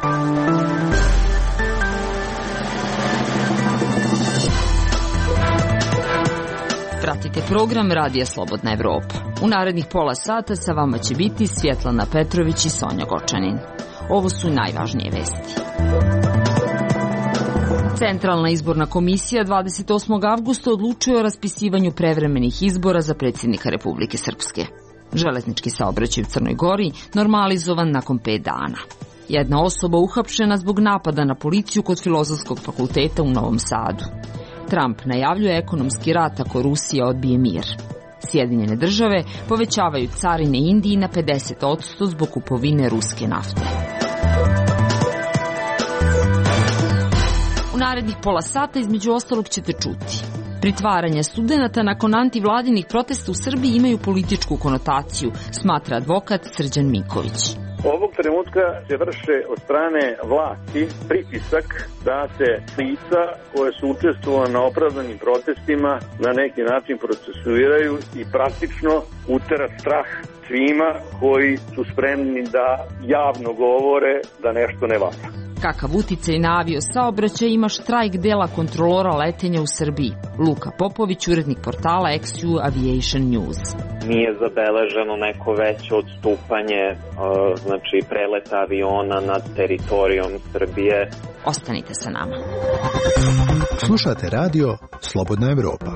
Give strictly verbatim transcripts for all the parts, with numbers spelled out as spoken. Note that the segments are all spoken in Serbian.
Pratite program Radija Slobodna Evropa. U narednih pola sata sa vama će biti Svjetlana Petrović i Sonja Gočanin. Ovo su najvažnije vesti. Centralna izborna komisija dvadeset osmog avgusta odlučuje o raspisivanju prevremenih izbora za predsjednika Republike Srpske. Železnički saobraćaj u Crnoj Gori normalizovan nakon pet dana. Jedna osoba uhapšena zbog napada na policiju kod Filozofskog fakulteta u Novom Sadu. Trump najavljuje ekonomski rat ako Rusija odbije mir. Sjedinjene države povećavaju carine Indiji na pedeset posto zbog kupovine ruske nafte. U narednih pola sata između ostalog ćete čuti. Pritvaranje studenata nakon antivladinih protesta u Srbiji imaju političku konotaciju, smatra advokat Srđan Miković. Ovog trenutka se vrše od strane vlasti pritisak da se lica koje su učestvovala na opravdanim protestima na neki način procesuiraju i praktično utera strah svima koji su spremni da javno govore da nešto ne valja. Kakav uticaj na avio saobraćaj ima štrajk dela kontrolora letenja u Srbiji? Luka Popović, urednik portala X U Aviation News. Nije zabeleženo neko veće odstupanje, znači preleta aviona nad teritorijom Srbije. Ostanite sa nama. Slušate radio Slobodna Evropa.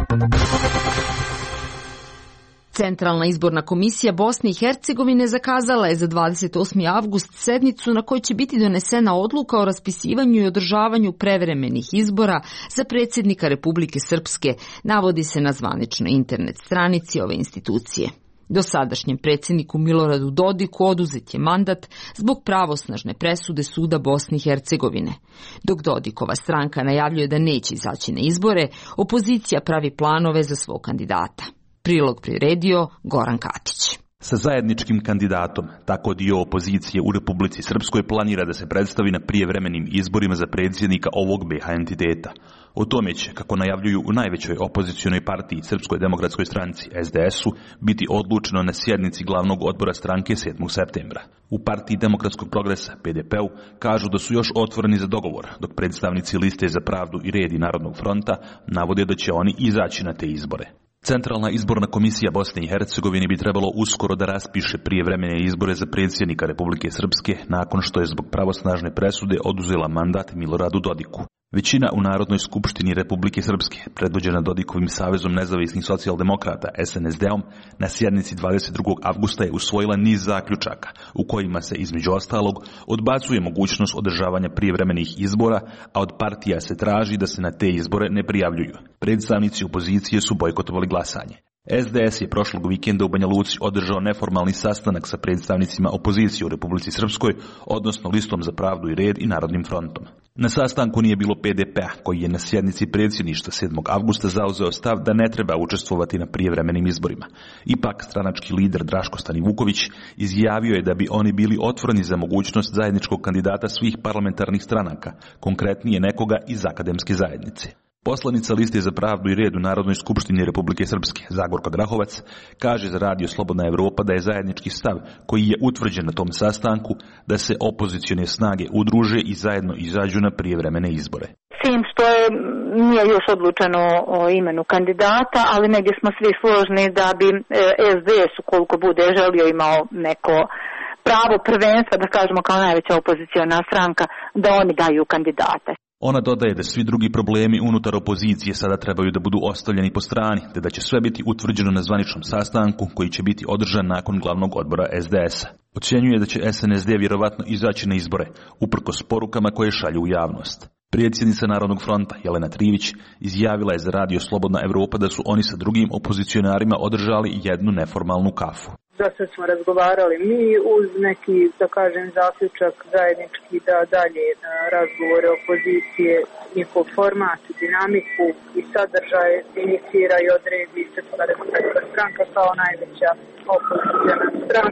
Centralna izborna komisija Bosne i Hercegovine zakazala je za dvadeset osmi avgust sednicu na kojoj će biti donesena odluka o raspisivanju i održavanju prevremenih izbora za predsjednika Republike Srpske, navodi se na zvaničnoj internet stranici ove institucije. Dosadašnjem predsjedniku Miloradu Dodiku oduzet je mandat zbog pravosnažne presude Suda Bosne i Hercegovine. Dok Dodikova stranka najavljuje da neće izaći na izbore, opozicija pravi planove za svog kandidata. Prilog priredio Goran Katić. Sa zajedničkim kandidatom, tako dio opozicije u Republici Srpskoj planira da se predstavi na prijevremenim izborima za predsjednika ovog B H entiteta. O tome će, kako najavljuju u najvećoj opozicionoj partiji Srpskoj demokratskoj stranci S D S-u, biti odlučeno na sjednici glavnog odbora stranke sedmog septembra. U partiji Demokratskog progresa P D P-u kažu da su još otvoreni za dogovor, dok predstavnici Liste za pravdu i red i Narodnog fronta navode da će oni izaći na te izbore. Centralna izborna komisija Bosne i Hercegovine bi trebalo uskoro da raspiše prijevremene izbore za predsjednika Republike Srpske nakon što je zbog pravosnažne presude oduzela mandat Miloradu Dodiku. Većina u Narodnoj skupštini Republike Srpske, predvođena Dodikovim savezom nezavisnih socijaldemokrata S N S D-om, na sjednici dvadeset drugog avgusta je usvojila niz zaključaka u kojima se između ostalog odbacuje mogućnost održavanja prijevremenih izbora, a od partija se traži da se na te izbore ne prijavljuju. Predstavnici opozicije su bojkotovali glasanje. S D S je prošlog vikenda u Banja Luci održao neformalni sastanak sa predstavnicima opozicije u Republici Srpskoj, odnosno Listom za pravdu i red i Narodnim frontom. Na sastanku nije bilo P D P-a, koji je na sjednici predsjedništva sedmog avgusta zauzeo stav da ne treba učestvovati na prijevremenim izborima. Ipak, stranački lider Draško Stanivuković izjavio je da bi oni bili otvoreni za mogućnost zajedničkog kandidata svih parlamentarnih stranaka, konkretnije nekoga iz akademske zajednice. Poslanica Liste za pravdu i red u Narodnoj skupštini Republike Srpske, Zagorka Grahovac, kaže za radio Slobodna Evropa da je zajednički stav koji je utvrđen na tom sastanku da se opozicione snage udruže i zajedno izađu na prijevremene izbore. Sim što je, nije još odlučeno o imenu kandidata, ali negdje smo svi složni da bi S D S, ukoliko bude želio, imao neko pravo prvenstva, da kažemo kao najveća opoziciona stranka, da oni daju kandidate. Ona dodaje da svi drugi problemi unutar opozicije sada trebaju da budu ostavljeni po strani, te da će sve biti utvrđeno na zvaničnom sastanku koji će biti održan nakon glavnog odbora S D S-a. Ocjenjuje da će S N S D vjerovatno izaći na izbore, uprkos porukama koje šalju u javnost. Predsjednica Narodnog fronta Jelena Trivić izjavila je za radio Slobodna Evropa da su oni sa drugim opozicionarima održali jednu neformalnu kafu. Da se smo razgovarali mi uz neki, da kažem, zaključak zajednički da dalje razgovore opozicije, njihov format, dinamiku i sadržaj inicira i odredi Srpska demokratska stranka kao najveća opozicijna stranka.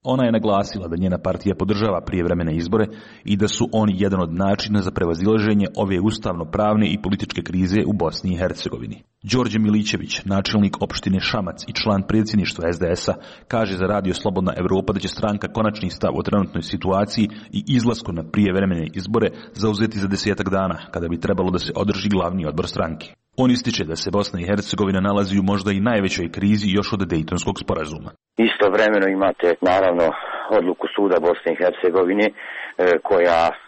Ona je naglasila da njena partija podržava prijevremene izbore i da su oni jedan od načina za prevazilaženje ove ustavno-pravne i političke krize u Bosni i Hercegovini. Đorđe Milićević, načelnik opštine Šamac i član predsjedništva es de es a, kaže za Radio Slobodna Evropa da će stranka konačni stav o trenutnoj situaciji i izlasku na prijevremene izbore zauzeti za desetak dana, kada bi trebalo da se održi glavni odbor stranke. On ističe da se Bosna i Hercegovina nalazi u možda i najvećoj krizi još od Dejtonskog sporazuma. Istovremeno imate naravno odluku suda Bosne i Hercegovine e, koja e,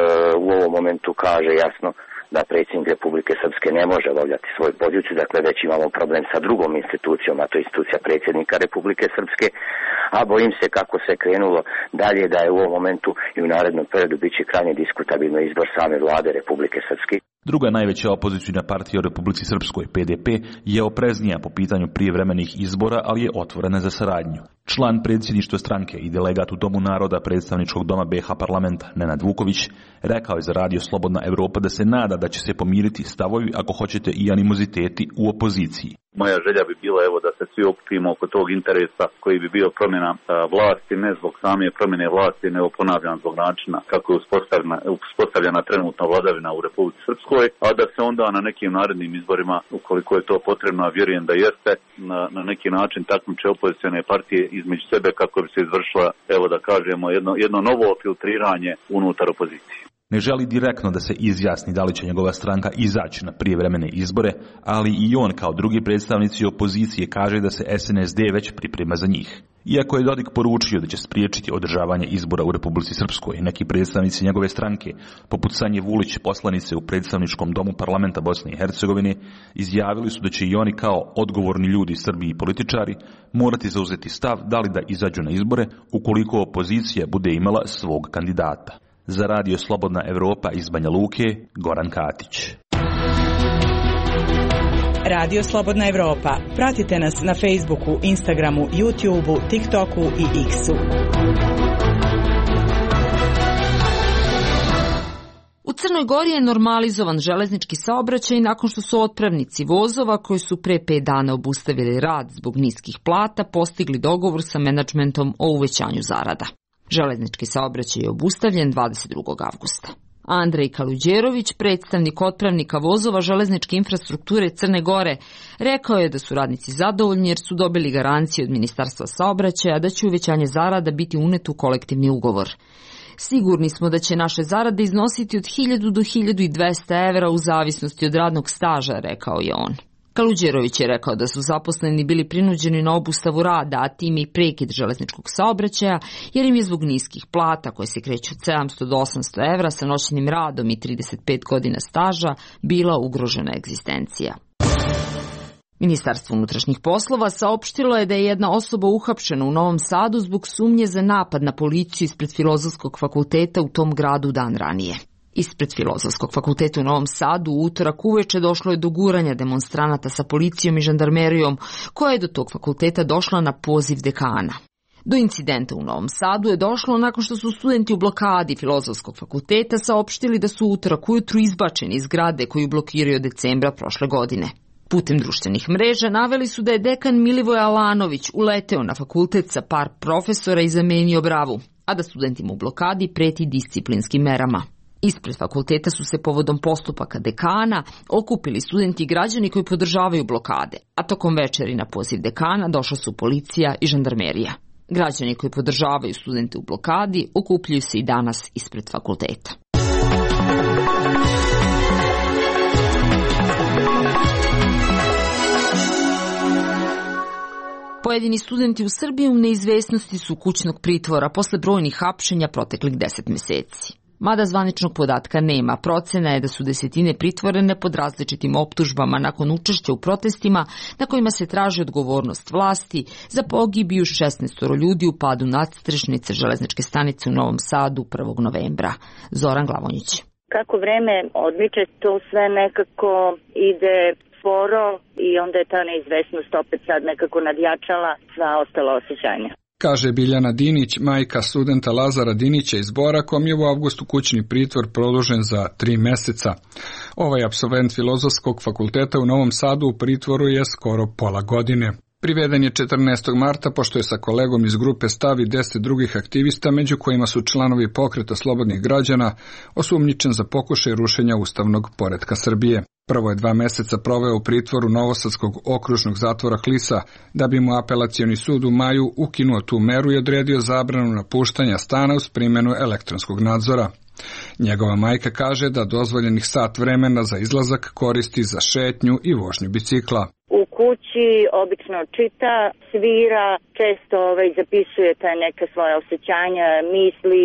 u ovom momentu kaže jasno da predsjednik Republike Srpske ne može obavljati svoju poziciju, dakle već imamo problem sa drugom institucijom, a to je institucija predsjednika Republike Srpske, a bojim se kako se krenulo dalje da je u ovom momentu i u narednom periodu bit će krajnje diskutabilno izbor same vlade Republike Srpske. Druga najveća opozicijna partija u Republici Srpskoj, pe de pe, je opreznija po pitanju prijevremenih izbora, ali je otvorena za saradnju. Član predsjedništva stranke i delegat u Domu naroda predstavničkog doma be ha parlamenta, Nenad Vuković, rekao je za Radio Slobodna Evropa da se nada da će se pomiriti stavovi, ako hoćete i animoziteti u opoziciji. Moja želja bi bila evo da se svi okupimo oko tog interesa koji bi bio promjena a, vlasti, ne zbog same promjene vlasti, nego ponavljam zbog načina kako je uspostavljena, uspostavljena trenutno vladavina u Republici Srpskoj, a da se onda na nekim narednim izborima, ukoliko je to potrebno, a vjerujem da jeste, na, na neki način takmiče opozicione partije između sebe kako bi se izvršila, evo da kažemo, jedno, jedno novo filtriranje unutar opozicije. Ne želi direktno da se izjasni da li će njegova stranka izaći na prijevremene izbore, ali i on kao drugi predstavnici opozicije kaže da se es en es de već priprema za njih. Iako je Dodik poručio da će spriječiti održavanje izbora u Republici Srpskoj, neki predstavnici njegove stranke, poput Sanje Vulić, poslanice u predstavničkom domu parlamenta Bosne i Hercegovine, izjavili su da će i oni kao odgovorni ljudi Srbiji i političari morati zauzeti stav da li da izađu na izbore ukoliko opozicija bude imala svog kandidata. Za Radio Slobodna Evropa iz Banja Luke, Goran Katić. Radio Slobodna Evropa. Pratite nas na Facebooku, Instagramu, YouTubeu, TikToku i X-u. U Crnoj Gori je normalizovan železnički saobraćaj nakon što su otpravnici vozova koji su pre pet dana obustavili rad zbog niskih plata postigli dogovor sa menadžmentom o uvećanju zarada. Železnički saobraćaj je obustavljen dvadeset drugog avgusta. Andrej Kaluđerović, predstavnik otpravnika vozova železničke infrastrukture Crne Gore, rekao je da su radnici zadovoljni jer su dobili garancije od Ministarstva saobraćaja da će uvećanje zarada biti uneto u kolektivni ugovor. Sigurni smo da će naše zarade iznositi od hiljadu do hiljadu dvesta evra u zavisnosti od radnog staža, rekao je on. Kaluđerović je rekao da su zaposleni bili prinuđeni na obustavu rada, a time i prekid železničkog saobraćaja, jer im je zbog niskih plata koje se kreću od sedamsto do osamsto evra sa noćnim radom i trideset pet godina staža bila ugrožena egzistencija. Ministarstvo unutrašnjih poslova saopštilo je da je jedna osoba uhapšena u Novom Sadu zbog sumnje za napad na policiju ispred Filozofskog fakulteta u tom gradu dan ranije. Ispred Filozofskog fakulteta u Novom Sadu u utorak uveče došlo je do guranja demonstranata sa policijom i žandarmerijom, koja je do tog fakulteta došla na poziv dekana. Do incidenta u Novom Sadu je došlo nakon što su studenti u blokadi Filozofskog fakulteta saopštili da su utorak ujutru izbačeni iz zgrade koju blokiraju od decembra prošle godine. Putem društvenih mreža naveli su da je dekan Milivoj Alanović uleteo na fakultet sa par profesora i zamenio bravu, a da studentima u blokadi preti disciplinskim merama. Ispred fakulteta su se povodom postupaka dekana okupili studenti i građani koji podržavaju blokade, a tokom večeri na poziv dekana došla su policija i žandarmerija. Građani koji podržavaju studente u blokadi okupljaju se i danas ispred fakulteta. Pojedini studenti u Srbiji u neizvesnosti su kućnog pritvora posle brojnih hapšenja proteklih deset meseci. Mada zvaničnog podatka nema, procena je da su desetine pritvorene pod različitim optužbama nakon učešća u protestima na kojima se traži odgovornost vlasti za pogibiju šesnaest ljudi u padu nadstrešnice železničke stanice u Novom Sadu prvog novembra. Zoran Glavonjić. Kako vreme odmiče, to sve nekako ide sporo i onda je ta neizvesnost opet sad nekako nadjačala sva ostala osjećanja. Kaže Biljana Dinić, majka studenta Lazara Dinića iz Bora, kom je u avgustu kućni pritvor produžen za tri meseca. Ovaj apsolvent Filozofskog fakulteta u Novom Sadu u pritvoru je skoro pola godine. Priveden je četrnaestog marta pošto je sa kolegom iz grupe Stav i deset drugih aktivista, među kojima su članovi Pokreta slobodnih građana, osumnjičen za pokušaj rušenja ustavnog poretka Srbije. Prvo je dva meseca proveo u pritvoru Novosadskog okružnog zatvora Klisa, da bi mu apelacioni sud u maju ukinuo tu meru i odredio zabranu napuštanja stana uz primjenu elektronskog nadzora. Njegova majka kaže da dozvoljenih sat vremena za izlazak koristi za šetnju i vožnju bicikla. U kući obično čita, svira, često ovaj, zapisuje taj neka svoja osjećanja, misli,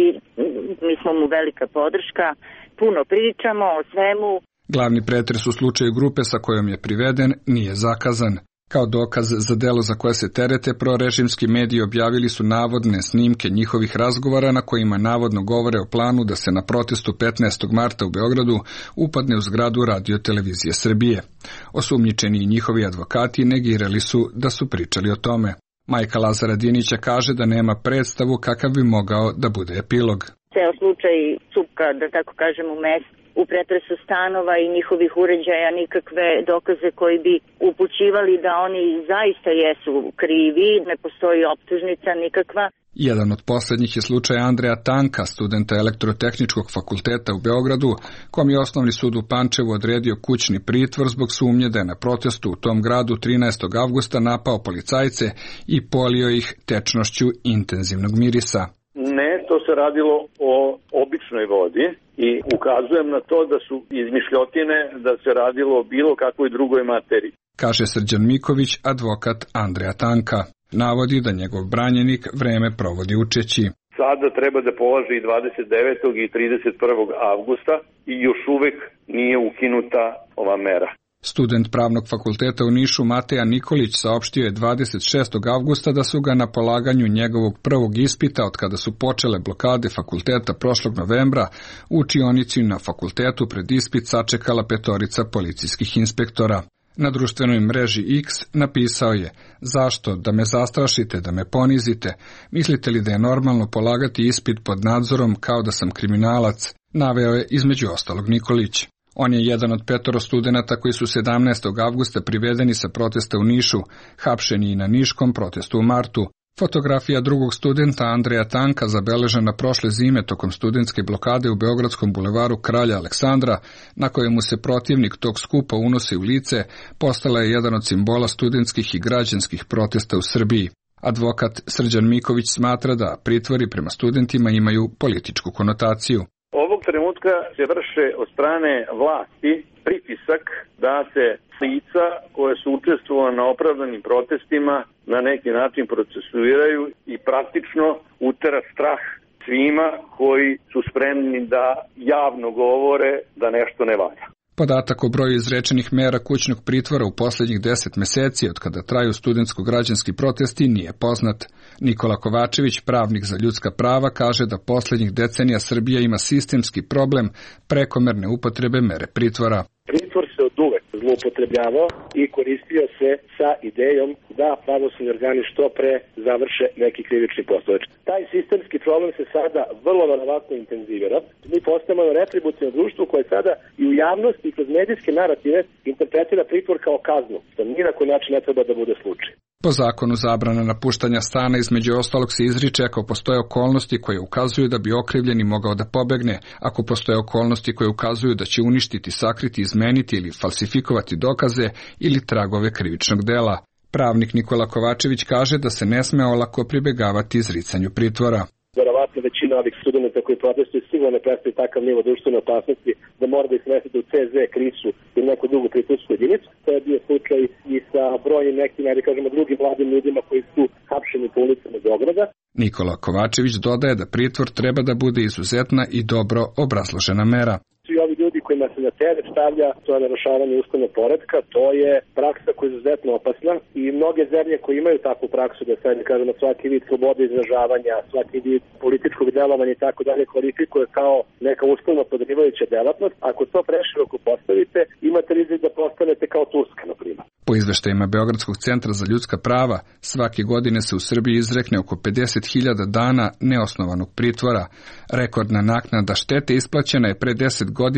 mi smo mu velika podrška, puno pričamo o svemu. Glavni pretres u slučaju grupe sa kojom je priveden nije zakazan. Kao dokaz za delo za koje se terete, prorežimski mediji objavili su navodne snimke njihovih razgovora na kojima navodno govore o planu da se na protestu petnaestog marta u Beogradu upadne u zgradu Radio televizije Srbije. Osumnjičeni i njihovi advokati negirali su da su pričali o tome. Majka Lazara Dinića kaže da nema predstavu kakav bi mogao da bude epilog. Ceo slučaj cupka, da tako kažem, u mestu. U pretresu stanova i njihovih uređaja nikakve dokaze koji bi upućivali da oni zaista jesu krivi, ne postoji optužnica nikakva. Jedan od posljednjih je slučaj Andreja Tanka, studenta Elektrotehničkog fakulteta u Beogradu, kom je Osnovni sud u Pančevu odredio kućni pritvor zbog sumnje da je na protestu u tom gradu trinaestog avgusta napao policajce i polio ih tečnošću intenzivnog mirisa. Ne, to se radilo o običnoj vodi i ukazujem na to da su izmišljotine da se radilo o bilo kakvoj drugoj materiji. Kaže Srđan Miković, advokat Andreja Tanka. Navodi da njegov branjenik vreme provodi učeći. Sada treba da polaže i dvadeset devetog i trideset prvog avgusta i još uvek nije ukinuta ova mera. Student Pravnog fakulteta u Nišu Mateja Nikolić saopštio je dvadeset šestog avgusta da su ga na polaganju njegovog prvog ispita od kada su počele blokade fakulteta prošlog novembra u učionici na fakultetu pred ispit sačekala petorica policijskih inspektora. Na društvenoj mreži X napisao je: zašto? Da me zastrašite, da me ponizite? Mislite li da je normalno polagati ispit pod nadzorom kao da sam kriminalac? Naveo je između ostalog Nikolić. On je jedan od petoro studenata koji su sedamnaestog avgusta privedeni sa protesta u Nišu, hapšeni i na niškom protestu u martu. Fotografija drugog studenta Andreja Tanka, zabeležena prošle zime tokom studentske blokade u Beogradskom bulevaru Kralja Aleksandra, na kojemu se protivnik tog skupa unosi u lice, postala je jedan od simbola studentskih i građanskih protesta u Srbiji. Advokat Srđan Miković smatra da pritvori prema studentima imaju političku konotaciju. Ovog trenutka se vrše od strane vlasti pritisak da se lica koje su učestvovala na opravdanim protestima na neki način procesuiraju i praktično utera strah svima koji su spremni da javno govore da nešto ne valja. Podatak o broju izrečenih mera kućnog pritvora u posljednjih deset meseci od kada traju studentsko-građanski protesti nije poznat. Nikola Kovačević, pravnik za ljudska prava, kaže da posljednjih decenija Srbija ima sistemski problem prekomerne upotrebe mere pritvora. Pritvor se od uvek zloupotrebljavao i koristio se sa idejom da pravosudni organi što pre završe neki krivični postupak. Taj sistemski problem se sada vrlo verovatno intenzivira. Mi postajemo retributivno društvo koje sada i u javnosti i kroz medijske narative interpretira pritvor kao kaznu, što ni na koji način ne treba da bude slučaj. Po zakonu zabrana napuštanja stana između ostalog se izriče ako postoje okolnosti koje ukazuju da bi okrivljeni mogao da pobegne, ako postoje okolnosti koje ukazuju da će uništiti, sakriti, izmeniti ili falsifikovati dokaze ili tragove krivičnog dela. Pravnik Nikola Kovačević kaže da se ne sme olako pribegavati izricanju pritvora. Verovatno većina ovih studenta koji protestuju sigurno ne predstavlja takav nivo društvene opasnosti da mora da ih smestite u C Z, Krisu ili neku drugu pritvorsku jedinicu. To je bio slučaj i sa brojnim nekim, da kažemo, drugim mladim ljudima koji su hapšeni po ulicama Beograda. Nikola Kovačević dodaje da pritvor treba da bude izuzetna i dobro obrazložena mera. Svi ovi ljudi kojima se na teret stavlja to narušavanje ustavnog poretka, to je praksa koja je izuzetno opasna i mnoge zemlje koje imaju takvu praksu da sad kažemo svaki vid slobode izražavanja, svaki vid političkog delovanja i tako dalje kvalifikuje kao neka ustavno podrivajuća delatnost. Ako to preširoko postavite, imate rizik da postanete kao Turska, na primjer. Po izveštajima Beogradskog centra za ljudska prava, svake godine se u Srbiji izrekne oko pedeset hiljada dana neosnovanog pritvora. Rekordna naknada štete isplaćena je pre deset godina građanima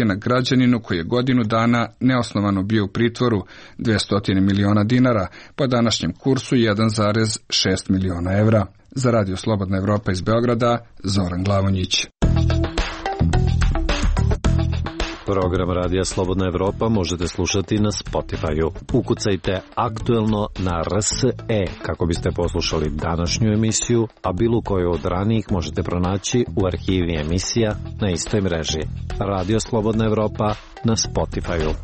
građaninu koji je godinu dana neosnovano bio u pritvoru, dvesta miliona dinara, po današnjem kursu jedan zarez šest miliona evra. Za Radio Slobodna Evropa iz Beograda, Zoran Glavonjić. Program Radija Slobodna Evropa možete slušati na Spotify-u. Ukucajte aktuelno na R S E kako biste poslušali današnju emisiju, a bilo koju od ranijih možete pronaći u arhivi emisija na istoj mreži. Radio Slobodna Evropa na Spotify-u.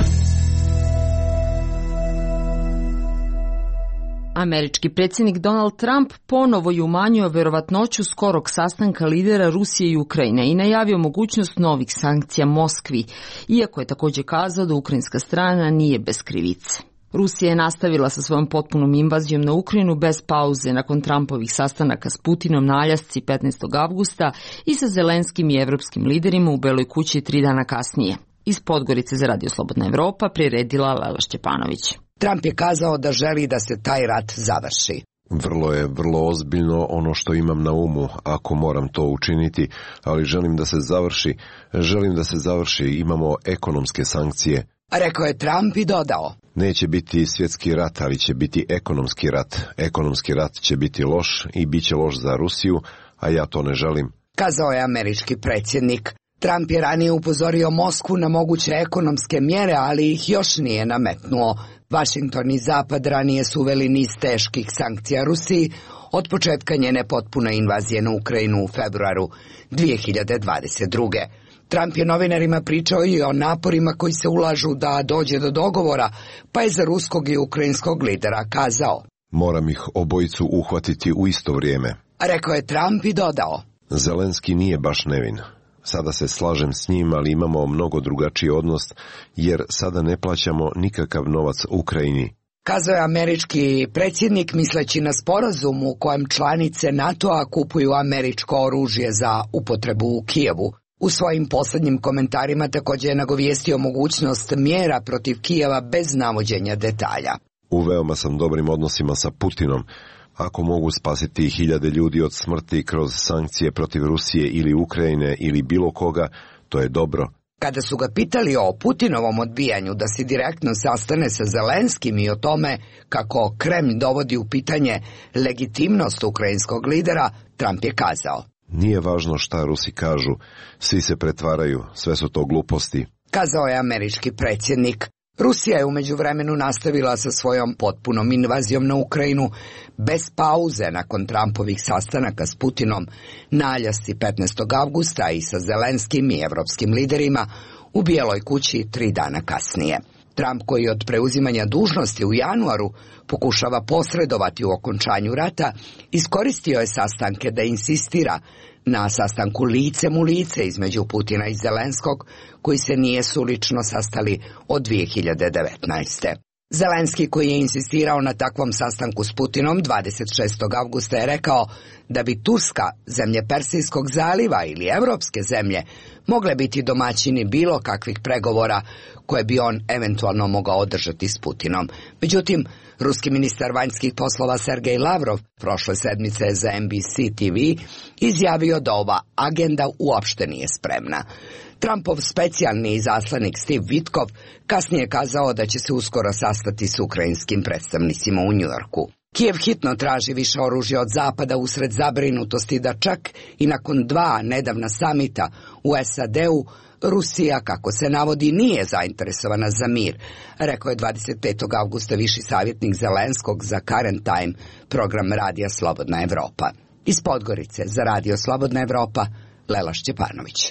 Američki predsjednik Donald Trump ponovo je umanjio verovatnoću skorog sastanka lidera Rusije i Ukrajine i najavio mogućnost novih sankcija Moskvi, iako je također kazao da ukrajinska strana nije bez krivice. Rusija je nastavila sa svojom potpunom invazijom na Ukrajinu bez pauze nakon Trumpovih sastanaka s Putinom na Aljasci petnaestog avgusta i sa Zelenskim i evropskim liderima u Beloj kući tri dana kasnije. Iz Podgorice za Radio Slobodna Evropa priredila Lela Šćepanović. Trump je kazao da želi da se taj rat završi. Vrlo je, vrlo ozbiljno ono što imam na umu, ako moram to učiniti, ali želim da se završi, želim da se završi, imamo ekonomske sankcije. Rekao je Trump i dodao. Neće biti svjetski rat, ali će biti ekonomski rat. Ekonomski rat će biti loš i bit će loš za Rusiju, a ja to ne želim. Kazao je američki predsjednik. Trump je ranije upozorio Moskvu na moguće ekonomske mjere, ali ih još nije nametnuo. Washington i Zapad ranije su uveli niz teških sankcija Rusiji od početka njene potpune invazije na Ukrajinu u februaru dvije hiljade dvadeset druge. Trump je novinarima pričao i o naporima koji se ulažu da dođe do dogovora, pa je za ruskog i ukrajinskog lidera kazao. Moram ih obojicu uhvatiti u isto vrijeme. Rekao je Trump i dodao. Zelenski nije baš nevin. Sada se slažem s njim, ali imamo mnogo drugačiji odnos, jer sada ne plaćamo nikakav novac Ukrajini. Kazao je američki predsjednik misleći na sporazum u kojem članice NATO-a kupuju američko oružje za upotrebu u Kijevu. U svojim posljednjim komentarima također je nagovijestio mogućnost mjera protiv Kijeva bez navođenja detalja. U veoma sam dobrim odnosima sa Putinom. Ako mogu spasiti hiljade ljudi od smrti kroz sankcije protiv Rusije ili Ukrajine ili bilo koga, to je dobro. Kada su ga pitali o Putinovom odbijanju da se direktno sastane sa Zelenskim i o tome kako Kremlj dovodi u pitanje legitimnost ukrajinskog lidera, Trump je kazao. Nije važno šta Rusi kažu, svi se pretvaraju, sve su to gluposti. Kazao je američki predsjednik. Rusija je u međuvremenu nastavila sa svojom potpunom invazijom na Ukrajinu bez pauze nakon Trumpovih sastanaka s Putinom na Aljasci petnaestog avgusta i sa Zelenskim i evropskim liderima u Bijeloj kući tri dana kasnije. Trump, koji od preuzimanja dužnosti u januaru pokušava posredovati u okončanju rata, iskoristio je sastanke da insistira na sastanku licem u lice između Putina i Zelenskog, koji se nijesu lično sastali od dvije hiljade devetnaeste. Zelenski, koji je insistirao na takvom sastanku s Putinom dvadeset šestog avgusta, je rekao da bi Turska, zemlje Persijskog zaliva ili evropske zemlje mogle biti domaćini bilo kakvih pregovora koje bi on eventualno mogao održati s Putinom. Međutim, ruski ministar vanjskih poslova Sergej Lavrov prošle sedmice za N B C T V izjavio da ova agenda uopšte nije spremna. Trumpov specijalni izaslanik Steve Witkoff kasnije je kazao da će se uskoro sastati s ukrajinskim predstavnicima u Njujorku. Kijev hitno traži više oružja od Zapada usred zabrinutosti da čak i nakon dva nedavna samita u S A D-u Rusija, kako se navodi, nije zainteresovana za mir, rekao je dvadeset petog avgusta viši savjetnik Zelenskog za Current Time, program Radija Slobodna Evropa. Iz Podgorice za Radio Slobodna Evropa, Lela Šćepanović.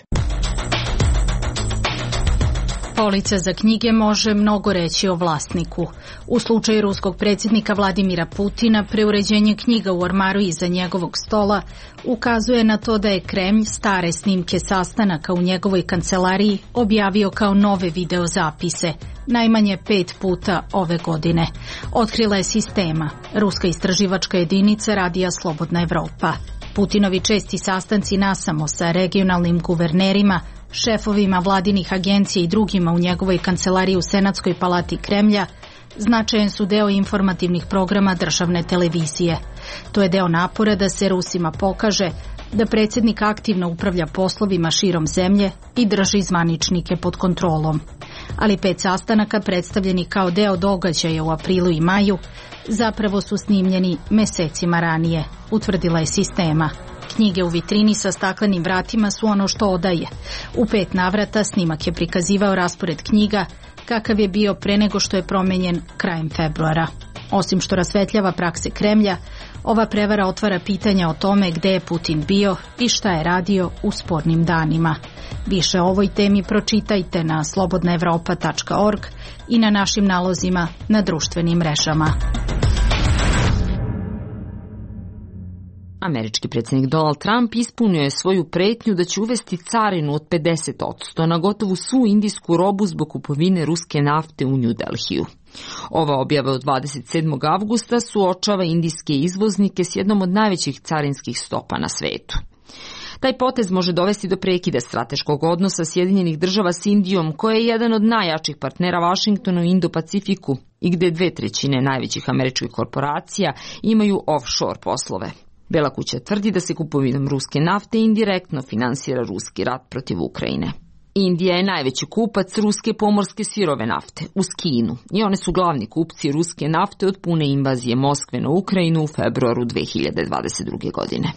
Polica za knjige može mnogo reći o vlasniku. U slučaju ruskog predsjednika Vladimira Putina, preuređenje knjiga u ormaru iza njegovog stola ukazuje na to da je Kremlj stare snimke sastanaka u njegovoj kancelariji objavio kao nove videozapise, najmanje pet puta ove godine. Otkrila je Sistema, ruska istraživačka jedinica Radija Slobodna Evropa. Putinovi česti sastanci nasamo sa regionalnim guvernerima, šefovima vladinih agencija i drugima u njegovoj kancelariji u Senatskoj palati Kremlja značajan su deo informativnih programa državne televizije. To je deo napora da se Rusima pokaže da predsjednik aktivno upravlja poslovima širom zemlje i drži zvaničnike pod kontrolom. Ali pet sastanaka predstavljeni kao deo događaja u aprilu i maju zapravo su snimljeni mesecima ranije, utvrdila je Sistema. Knjige u vitrini sa staklenim vratima su ono što odaje. U pet navrata snimak je prikazivao raspored knjiga kakav je bio pre nego što je promenjen krajem februara. Osim što rasvetljava prakse Kremlja, ova prevara otvara pitanja o tome gde je Putin bio i šta je radio u spornim danima. Više o ovoj temi pročitajte na slobodna evropa tačka org i na našim nalozima na društvenim mrežama. Američki predsjednik Donald Trump ispunio je svoju pretnju da će uvesti carinu od pedeset posto na gotovu svu indijsku robu zbog kupovine ruske nafte u New Delhiju. Ova objava od dvadeset sedmog avgusta suočava indijske izvoznike s jednom od najvećih carinskih stopa na svetu. Taj potez može dovesti do prekida strateškog odnosa Sjedinjenih država s Indijom, koja je jedan od najjačih partnera Vašingtonu u Indo-Pacifiku i gde dve trećine najvećih američkih korporacija imaju offshore poslove. Bela kuća tvrdi da se kupovinom ruske nafte indirektno finansira ruski rat protiv Ukrajine. Indija je najveći kupac ruske pomorske sirove nafte uz Kinu i one su glavni kupci ruske nafte od pune invazije Moskve na Ukrajinu u februaru dve hiljade dvadeset druge. godine.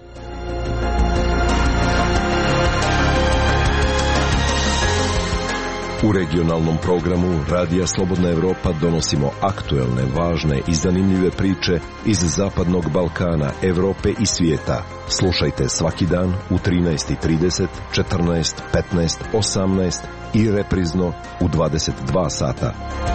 U regionalnom programu Radija Slobodna Evropa donosimo aktuelne, važne i zanimljive priče iz Zapadnog Balkana, Evrope i svijeta. Slušajte svaki dan u trinaest i trideset, četrnaest, petnaest, osamnaest i reprizno u dvadeset dva sata.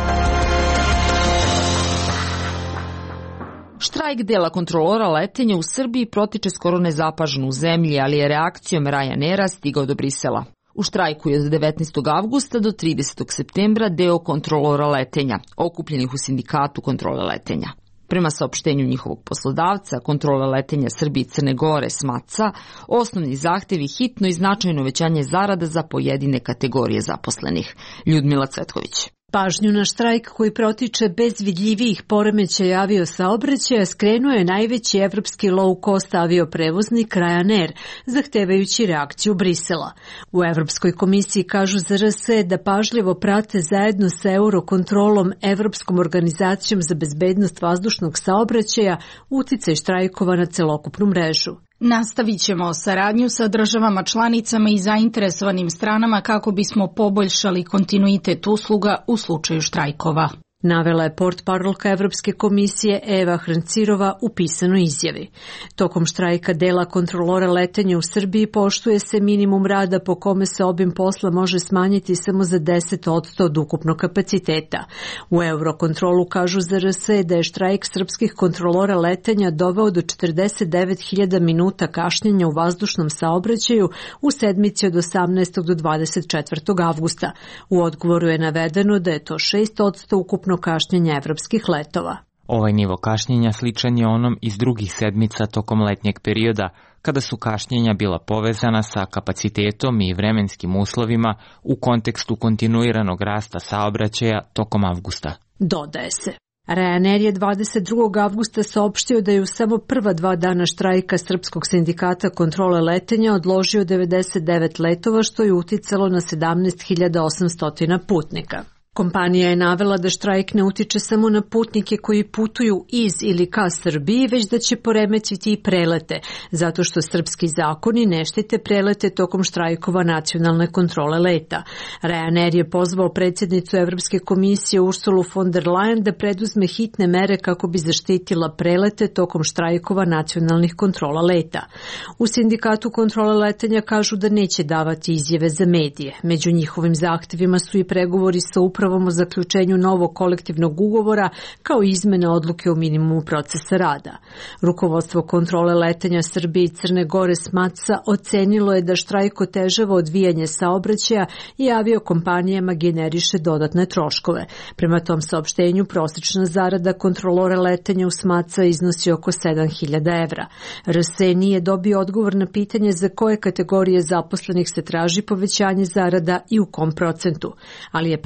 Štrajk dela kontrolora letenja u Srbiji protiče skoro nezapaženo u zemlji, ali je reakcijom Ryanaira stigao do Brisela. U štrajku je od devetnaestog avgusta do tridesetog septembra deo kontrolora letenja, okupljenih u sindikatu kontrole letenja. Prema saopštenju njihovog poslodavca, kontrole letenja Srbije i Crne Gore SMATSA, osnovni zahtev je hitno i značajno uvećanje zarada za pojedine kategorije zaposlenih. Ljudmila Cvetković. Pažnju na štrajk koji protiče bez vidljivijih poremećaja aviosaobraćaja skrenuo je najveći evropski low-cost avioprevoznik Ryanair, zahtevajući reakciju Brisela. U Evropskoj komisiji kažu za R S da pažljivo prate zajedno sa Eurokontrolom, Evropskom organizacijom za bezbednost vazdušnog saobraćaja, uticaj štrajkova na celokupnu mrežu. Nastavit ćemo saradnju sa državama članicama i zainteresovanim stranama kako bismo poboljšali kontinuitet usluga u slučaju štrajkova. Navela je portparolka Evropske komisije Eva Hrancirova u pisanoj izjavi. Tokom štrajka dela kontrolora letenja u Srbiji poštuje se minimum rada po kome se obim posla može smanjiti samo za deset posto od ukupnog kapaciteta. U Eurokontrolu kažu za R S da je štrajk srpskih kontrolora letenja doveo do četrdeset devet hiljada minuta kašnjenja u vazdušnom saobraćaju u sedmici od osamnaestog do dvadeset četvrtog avgusta. U odgovoru je navedeno da je to šest posto ukupno kašnjenja evropskih letova. Ovaj nivo kašnjenja sličan je onom iz drugih sedmica tokom letnjeg perioda, kada su kašnjenja bila povezana sa kapacitetom i vremenskim uslovima u kontekstu kontinuiranog rasta saobraćaja tokom avgusta. Dodaje se. Ryanair je dvadeset drugog avgusta saopštio da je u samo prva dva dana štrajka Srpskog sindikata kontrole letenja odložio devedeset devet letova, što je uticalo na sedamnaest hiljada osamsto putnika. Kompanija je navela da štrajk ne utiče samo na putnike koji putuju iz ili ka Srbiji, već da će poremetiti i prelete, zato što srpski zakoni ne štite prelete tokom štrajkova nacionalne kontrole leta. Ryanair je pozvao predsjednicu Evropske komisije Ursulu von der Leyen da preduzme hitne mere kako bi zaštitila prelete tokom štrajkova nacionalnih kontrola leta. U sindikatu kontrole letenja kažu da neće davati izjave za medije. Među njihovim zahtevima su i pregovori sa upravom o zaključenju novog kolektivnog ugovora, kao i izmene odluke o minimumu procesa rada. Rukovodstvo kontrole letenja Srbije i Crne Gore SMATSA ocenilo je da štrajk otežava odvijanje saobraćaja i aviokompanijama generiše dodatne troškove. Prema tom saopštenju, prosečna zarada kontrolora letenja u SMATSA iznosi oko sedam hiljada evra. R S nije dobio odgovor na pitanje za koje kategorije zaposlenih se traži povećanje zarada i u kom procentu, ali je predsjednik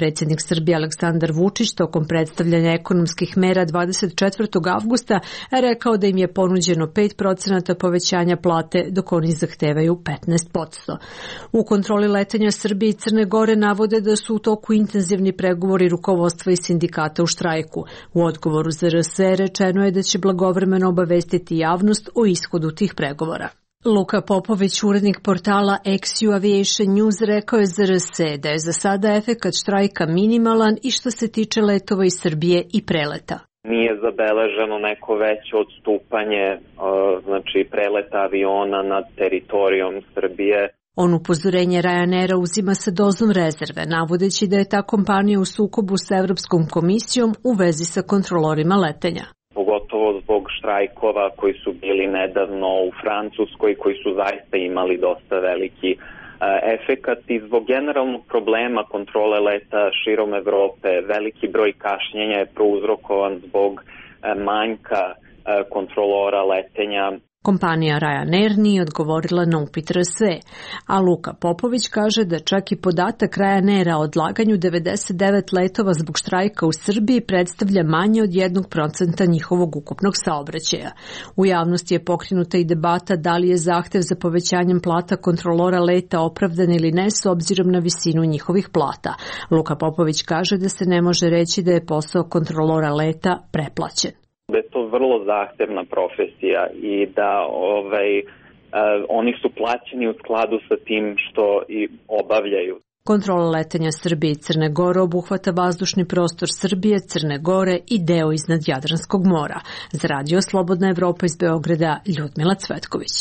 Srbije Aleksandar Vučić tokom predstavljanja ekonomskih mera dvadeset četvrtog avgusta rekao da im je ponuđeno pet procenata povećanja plate dok oni zahtevaju petnaest posto. U kontroli letenja Srbije i Crne Gore navode da su u toku intenzivni pregovori rukovodstva i sindikata u štrajku. U odgovoru za R S E rečeno je da će blagovremeno obavestiti javnost o ishodu tih pregovora. Luka Popović, urednik portala X U Aviation News, rekao je za R S E da je za sada efekat štrajka minimalan i što se tiče letova iz Srbije i preleta. Nije zabeleženo neko veće odstupanje, znači preleta aviona nad teritorijom Srbije. On upozorenje Ryanaira uzima sa dozom rezerve, navodeći da je ta kompanija u sukobu sa Evropskom komisijom u vezi sa kontrolorima letenja. Pogotovo zbog štrajkova koji su bili nedavno u Francuskoj, koji su zaista imali dosta veliki e, efekat i zbog generalnog problema kontrole leta širom Evrope. Veliki broj kašnjenja je prouzrokovan zbog e, manjka e, kontrolora letenja. Kompanija Ryanair nije odgovorila na upit R S E, a Luka Popović kaže da čak i podatak Ryanaira o odlaganju devedeset devet letova zbog štrajka u Srbiji predstavlja manje od jednog procenta njihovog ukupnog saobraćaja. U javnosti je pokrenuta i debata da li je zahtev za povećanjem plata kontrolora leta opravdan ili ne s obzirom na visinu njihovih plata. Luka Popović kaže da se ne može reći da je posao kontrolora leta preplaćen. Da je to vrlo zahtevna profesija i da ovaj, eh, oni su plaćeni u skladu sa tim što i obavljaju. Kontrola letenja Srbije i Crne Gore obuhvata vazdušni prostor Srbije, Crne Gore i deo iznad Jadranskog mora. Za Radio Slobodna Evropa iz Beograda, Ljudmila Cvetković.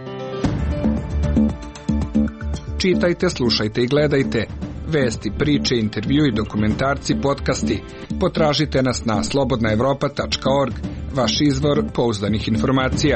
Čitajte, slušajte i gledajte. Vesti, priče, intervju i dokumentarci, podcasti. Potražite nas na slobodna evropa tačka org, vaš izvor pouzdanih informacija.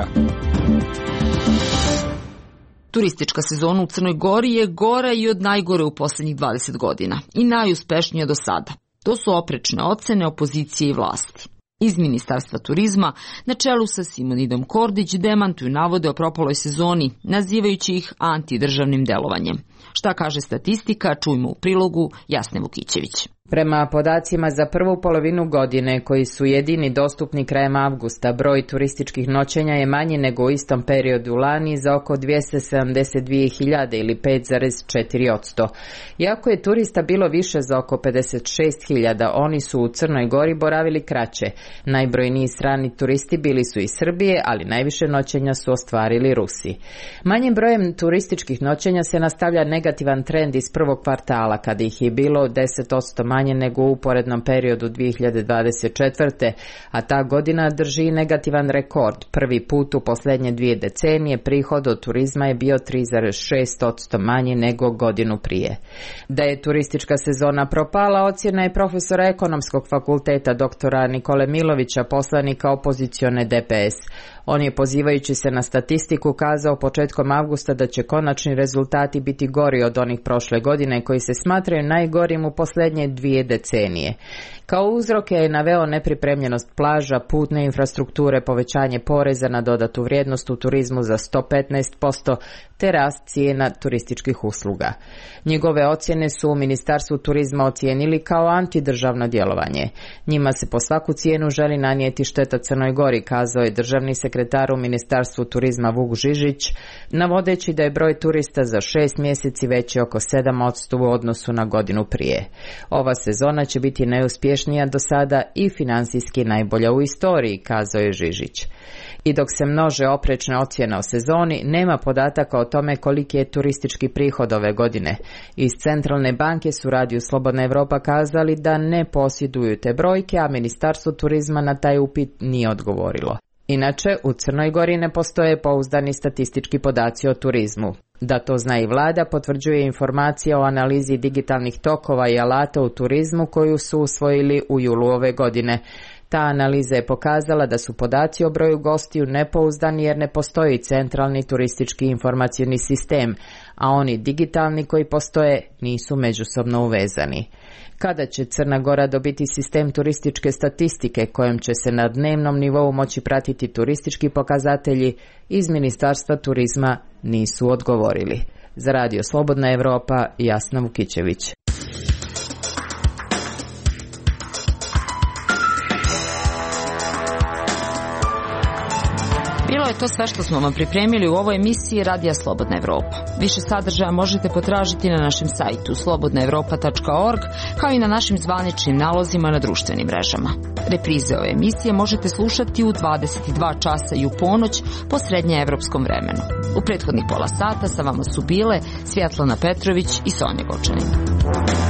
Turistička sezona u Crnoj Gori je gora i od najgore u poslednjih dvadeset godina i najuspešnija do sada. To su oprečne ocene opozicije i vlasti. Iz Ministarstva turizma, na čelu sa Simonidom Kordić, demantuju navode o propaloj sezoni, nazivajući ih antidržavnim delovanjem. Šta kaže statistika, čujmo u prilogu Jasne Vukićević. Prema podacima za prvu polovinu godine, koji su jedini dostupni krajem avgusta, broj turističkih noćenja je manji nego u istom periodu lani za oko dvjesto sedamdeset dvije hiljade ili pet zarez četiri posto. Iako je turista bilo više za oko pedeset šest hiljada, oni su u Crnoj Gori boravili kraće. Najbrojniji strani turisti bili su iz Srbije, ali najviše noćenja su ostvarili Rusi. Manjim brojem turističkih noćenja se nastavlja negativan trend iz prvog kvartala, kada ih je bilo deset posto manje nego u uporednom periodu dvije hiljade dvadeset četvrte. a ta godina drži negativan rekord. Prvi put u posljednje dvije decenije prihod od turizma je bio tri zarez šest posto manji nego godinu prije. Da je turistička sezona propala, ocjena je profesora ekonomskog fakulteta doktora Nikole Milovića, poslanika opozicione D P S. On je, pozivajući se na statistiku, kazao početkom avgusta da će konačni rezultati biti gori od onih prošle godine, koji se smatraju najgorim u posljednje dvije decenije. Kao uzroke je naveo nepripremljenost plaža, putne infrastrukture, povećanje poreza na dodatu vrijednost u turizmu za sto petnaest posto, te rast cijena turističkih usluga. Njegove ocjene su u Ministarstvu turizma ocijenili kao antidržavno djelovanje. Njima se po svaku cijenu želi nanijeti šteta Crnoj Gori, kazao je državni sekretar u Ministarstvu turizma Vuk Žižić, navodeći da je broj turista za šest mjeseci veći oko sedam posto u odnosu na godinu prije. Ova sezona će biti najuspješnija do sada i financijski najbolja u istoriji, kazao je Žižić. I dok se množe oprečne ocjene o sezoni, nema podataka o tome koliki je turistički prihod ove godine. Iz Centralne banke su Radio Slobodna Evropa kazali da ne posjeduju te brojke, a Ministarstvo turizma na taj upit nije odgovorilo. Inače, u Crnoj Gori ne postoje pouzdani statistički podaci o turizmu. Da to zna i vlada, potvrđuje informacija o analizi digitalnih tokova i alata u turizmu koju su usvojili u julu ove godine. Ta analiza je pokazala da su podaci o broju gostiju nepouzdani jer ne postoji centralni turistički informacioni sistem, a oni digitalni koji postoje nisu međusobno uvezani. Kada će Crna Gora dobiti sistem turističke statistike kojem će se na dnevnom nivou moći pratiti turistički pokazatelji, iz Ministarstva turizma nisu odgovorili. Za Radio Slobodna Evropa, Jasna Vukićević. To je to sve što smo vam pripremili u ovoj emisiji Radija Slobodna Evropa. Više sadržaja možete potražiti na našem sajtu slobodna evropa tačka org, kao i na našim zvaničnim nalozima na društvenim mrežama. Reprize ove emisije možete slušati u dvadeset dva časa i u ponoć po srednjeevropskom vremenu. U prethodnih pola sata sa vama su bile Svjetlana Petrović i Sonja Gočanin.